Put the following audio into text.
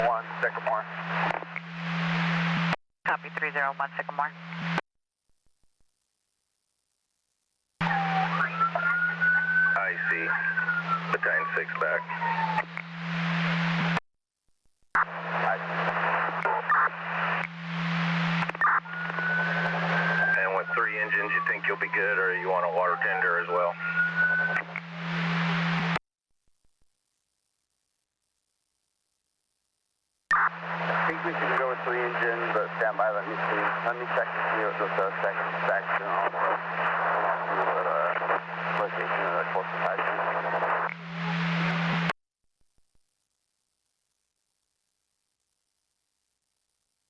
1 Sycamore. Copy 301 Sycamore. I see. Battalion 6 back. And with 3 engines, you think you'll be good, or you want a water tender as well? I think we can go with 3 engines, but stand by. Let me see. Let me check to see what the second section on the location of the closest hydrant.